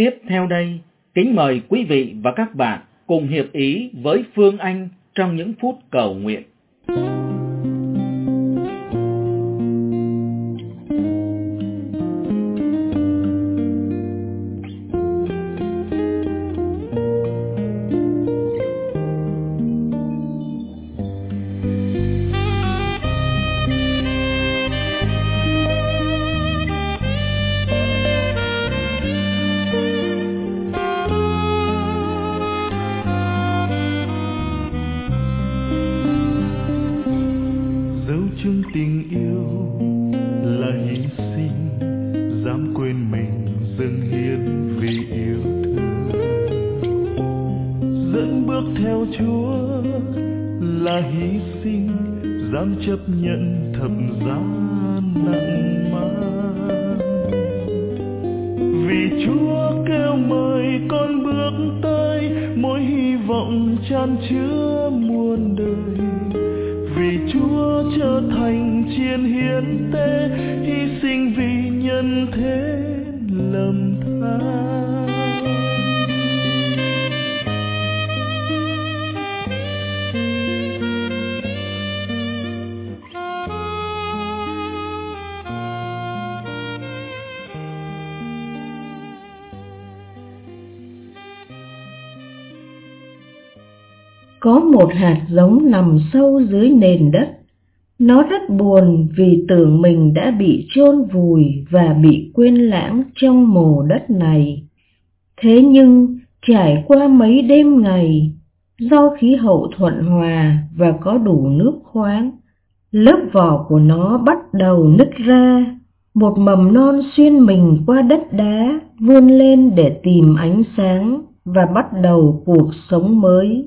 Tiếp theo đây, kính mời quý vị và các bạn cùng hiệp ý với Phương Anh trong những phút cầu nguyện. Chứng tình yêu là hy sinh, dám quên mình dâng hiến vì yêu thương. Dẫn bước theo Chúa là hy sinh, dám chấp nhận thập giá nặng mang. Vì Chúa kêu mời con bước tới, mỗi hy vọng chan chứa muôn đời. Vì Chúa trở thành chiên hiến tế, hy sinh vì nhân thế lầm than. Có một hạt giống nằm sâu dưới nền đất. Nó rất buồn vì tưởng mình đã bị chôn vùi và bị quên lãng trong mồ đất này. Thế nhưng trải qua mấy đêm ngày, do khí hậu thuận hòa và có đủ nước khoáng, lớp vỏ của nó bắt đầu nứt ra. Một mầm non xuyên mình qua đất đá, vươn lên để tìm ánh sáng và bắt đầu cuộc sống mới.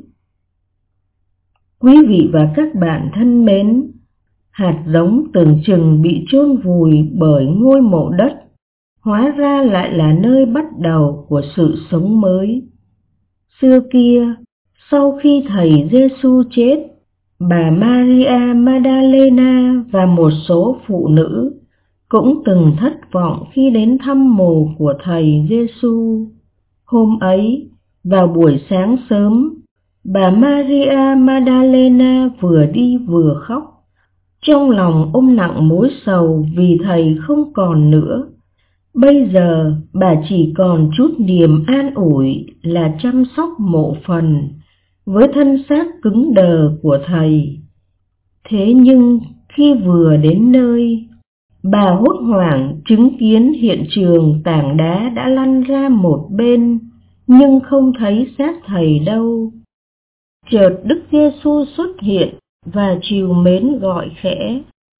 Quý vị và các bạn thân mến, hạt giống tưởng chừng bị chôn vùi bởi ngôi mộ đất, hóa ra lại là nơi bắt đầu của sự sống mới. Xưa kia, sau khi thầy Giêsu chết, bà Maria Magdalena và một số phụ nữ cũng từng thất vọng khi đến thăm mồ của thầy Giêsu. Hôm ấy, vào buổi sáng sớm, bà Maria Magdalena vừa đi vừa khóc, trong lòng ôm nặng mối sầu vì thầy không còn nữa. Bây giờ bà chỉ còn chút niềm an ủi là chăm sóc mộ phần với thân xác cứng đờ của thầy. Thế nhưng khi vừa đến nơi, bà hốt hoảng chứng kiến hiện trường tảng đá đã lăn ra một bên, nhưng không thấy xác thầy đâu. Chợt Đức Giêsu xuất hiện và trìu mến gọi khẽ: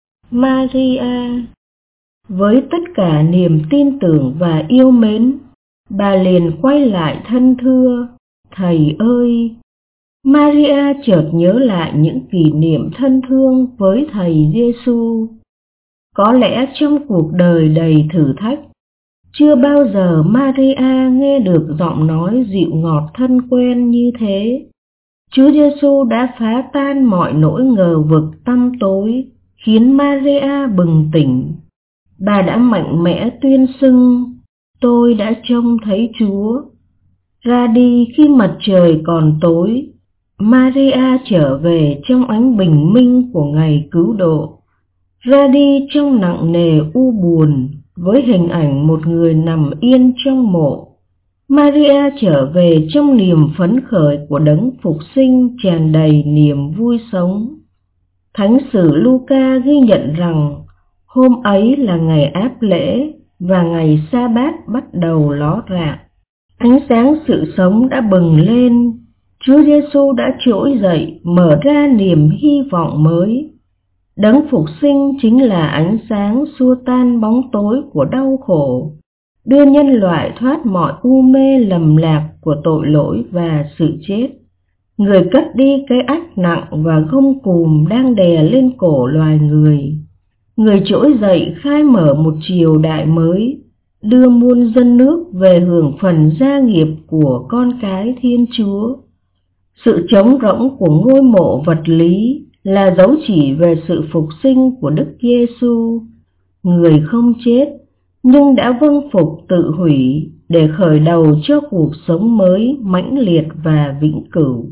Maria. Với tất cả niềm tin tưởng và yêu mến, bà liền quay lại thân thưa: Thầy ơi! Maria chợt nhớ lại những kỷ niệm thân thương với thầy Giêsu. Có lẽ trong cuộc đời đầy thử thách, chưa bao giờ Maria nghe được giọng nói dịu ngọt thân quen như thế. Chúa Giêsu đã phá tan mọi nỗi ngờ vực tăm tối, khiến Maria bừng tỉnh. Bà đã mạnh mẽ tuyên xưng: Tôi đã trông thấy Chúa. Ra đi khi mặt trời còn tối, Maria trở về trong ánh bình minh của ngày cứu độ. Ra đi trong nặng nề u buồn, với hình ảnh một người nằm yên trong mộ. Maria trở về trong niềm phấn khởi của đấng phục sinh tràn đầy niềm vui sống. Thánh sử Luca ghi nhận rằng hôm ấy là ngày áp lễ và ngày sa bát bắt đầu ló rạng. Ánh sáng sự sống đã bừng lên, Chúa Giêsu đã trỗi dậy, mở ra niềm hy vọng mới. Đấng phục sinh chính là ánh sáng xua tan bóng tối của đau khổ, đưa nhân loại thoát mọi u mê lầm lạc của tội lỗi và sự chết. Người cất đi cái ách nặng và gông cùm đang đè lên cổ loài người. Người trỗi dậy khai mở một triều đại mới, đưa muôn dân nước về hưởng phần gia nghiệp của con cái Thiên Chúa. Sự trống rỗng của ngôi mộ vật lý là dấu chỉ về sự phục sinh của Đức Giêsu, người không chết nhưng đã vâng phục tự hủy để khởi đầu cho cuộc sống mới mãnh liệt và vĩnh cửu.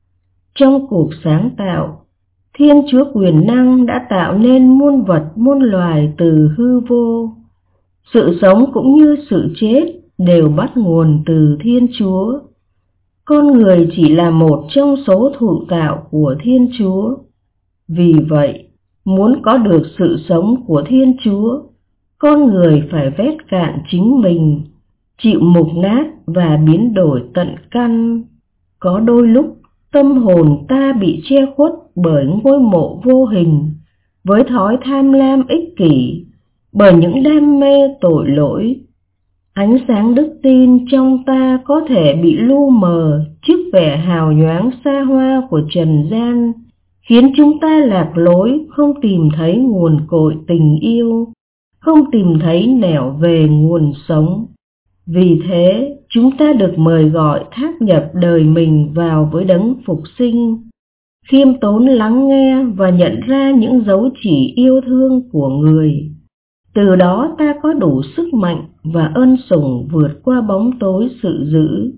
Trong cuộc sáng tạo, Thiên Chúa quyền năng đã tạo nên muôn vật muôn loài từ hư vô. Sự sống cũng như sự chết đều bắt nguồn từ Thiên Chúa. Con người chỉ là một trong số thụ tạo của Thiên Chúa. Vì vậy, muốn có được sự sống của Thiên Chúa, con người phải vét cạn chính mình, chịu mục nát và biến đổi tận căn. Có đôi lúc, tâm hồn ta bị che khuất bởi ngôi mộ vô hình, với thói tham lam ích kỷ, bởi những đam mê tội lỗi. Ánh sáng đức tin trong ta có thể bị lu mờ trước vẻ hào nhoáng xa hoa của trần gian, khiến chúng ta lạc lối, không tìm thấy nguồn cội tình yêu, không tìm thấy nẻo về nguồn sống. Vì thế, chúng ta được mời gọi thác nhập đời mình vào với đấng phục sinh, khiêm tốn lắng nghe và nhận ra những dấu chỉ yêu thương của người. Từ đó ta có đủ sức mạnh và ân sủng vượt qua bóng tối sự dữ.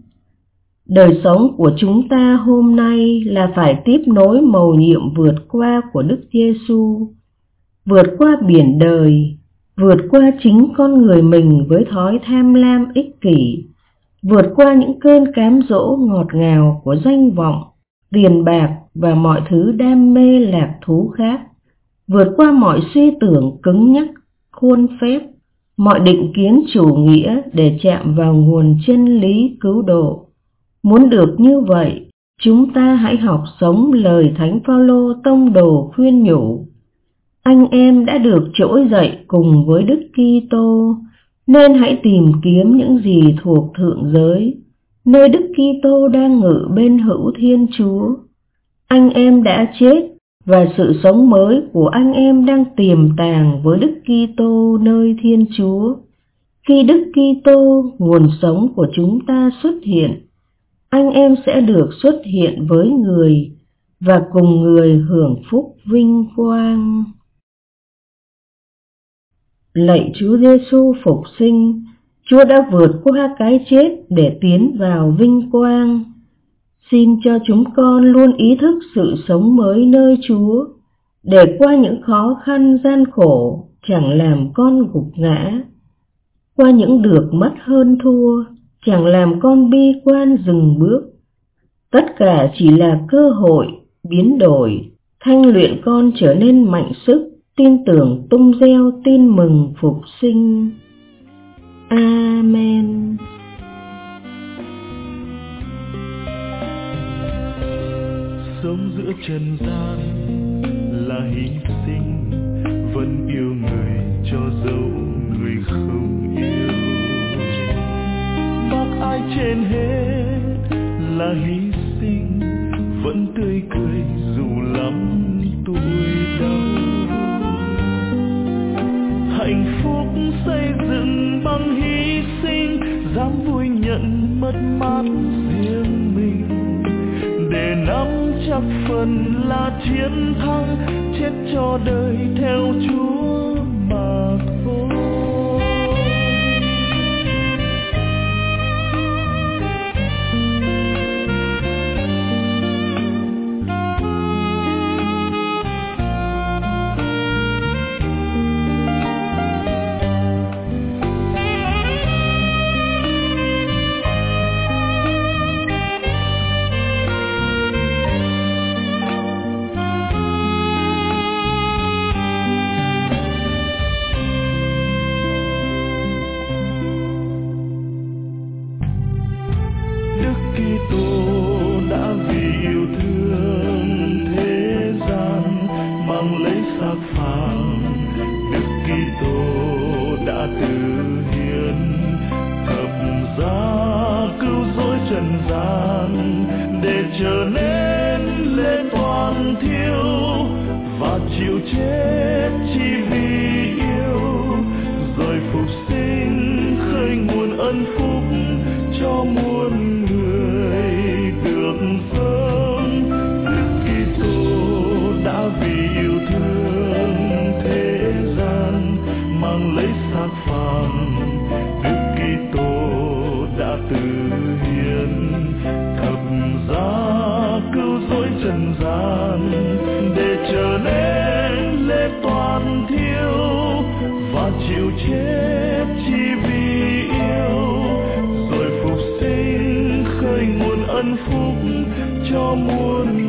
Đời sống của chúng ta hôm nay là phải tiếp nối mầu nhiệm vượt qua của Đức Giêsu, vượt qua biển đời, vượt qua chính con người mình với thói tham lam ích kỷ, vượt qua những cơn cám dỗ ngọt ngào của danh vọng, tiền bạc và mọi thứ đam mê lạc thú khác, vượt qua mọi suy tưởng cứng nhắc, khuôn phép, mọi định kiến chủ nghĩa để chạm vào nguồn chân lý cứu độ. Muốn được như vậy, chúng ta hãy học sống lời Thánh Phaolô tông đồ khuyên nhủ. Anh em đã được trỗi dậy cùng với Đức Kitô, nên hãy tìm kiếm những gì thuộc thượng giới, nơi Đức Kitô đang ngự bên hữu Thiên Chúa. Anh em đã chết, và sự sống mới của anh em đang tiềm tàng với Đức Kitô nơi Thiên Chúa. Khi Đức Kitô, nguồn sống của chúng ta xuất hiện, anh em sẽ được xuất hiện với người và cùng người hưởng phúc vinh quang. Lạy Chúa Giêsu phục sinh, Chúa đã vượt qua cái chết để tiến vào vinh quang. Xin cho chúng con luôn ý thức sự sống mới nơi Chúa, để qua những khó khăn gian khổ chẳng làm con gục ngã, qua những được mất hơn thua chẳng làm con bi quan dừng bước. Tất cả chỉ là cơ hội biến đổi, thanh luyện con trở nên mạnh sức, tin tưởng tung gieo tin mừng phục sinh. Amen. Sống giữa trần gian là hy sinh, vẫn yêu người cho dẫu người không yêu. Bác ai trên hết là hy sinh, vẫn tươi cười dù lắm tuổi đau. Hạnh phúc xây dựng bằng hy sinh, dám vui nhận mất mát riêng mình, để nắm chắc phần là chiến thắng, chết cho đời theo Chúa mà thôi. Để trở nên lễ toàn thiêu và chịu chết chỉ vì yêu, rồi phục sinh khơi nguồn ân phúc cho muôn người được sống. Đức Kitô đã vì yêu thương thế gian mang lấy xác phàm từ hiến, thập giá cứu rỗi trần gian để trở nên lễ toàn thiêu và chịu chết chỉ vì yêu, rồi phục sinh khơi nguồn ân phúc cho muôn